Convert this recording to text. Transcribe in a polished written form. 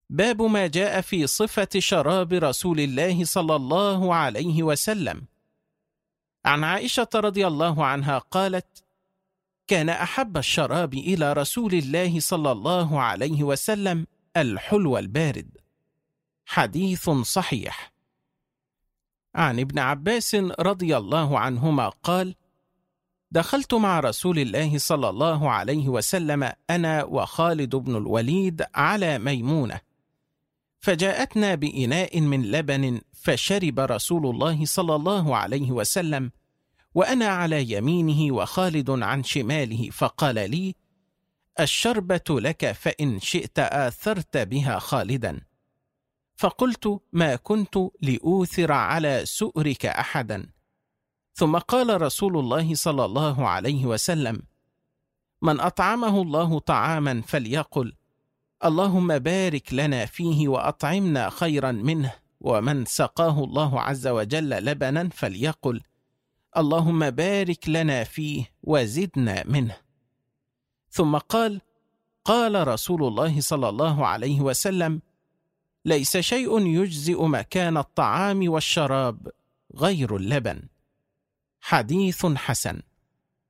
باب ما جاء في صفة شراب رسول الله صلى الله عليه وسلم. عن عائشة رضي الله عنها قالت: كان أحب الشراب إلى رسول الله صلى الله عليه وسلم الحلو البارد. حديث صحيح. عن ابن عباس رضي الله عنهما قال: دخلت مع رسول الله صلى الله عليه وسلم أنا وخالد بن الوليد على ميمونة، فجاءتنا بإناء من لبن، فشرب رسول الله صلى الله عليه وسلم وأنا على يمينه وخالد عن شماله، فقال لي: الشربة لك فإن شئت آثرت بها خالدا. فقلت: ما كنت لأوثر على سؤرك أحدا. ثم قال رسول الله صلى الله عليه وسلم: من أطعمه الله طعاما فليقل: اللهم بارك لنا فيه وأطعمنا خيرا منه. ومن سقاه الله عز وجل لبنا فليقل: اللهم بارك لنا فيه وزدنا منه. ثم قال: قال رسول الله صلى الله عليه وسلم: ليس شيء يجزئ مكان الطعام والشراب غير اللبن. حديث حسن.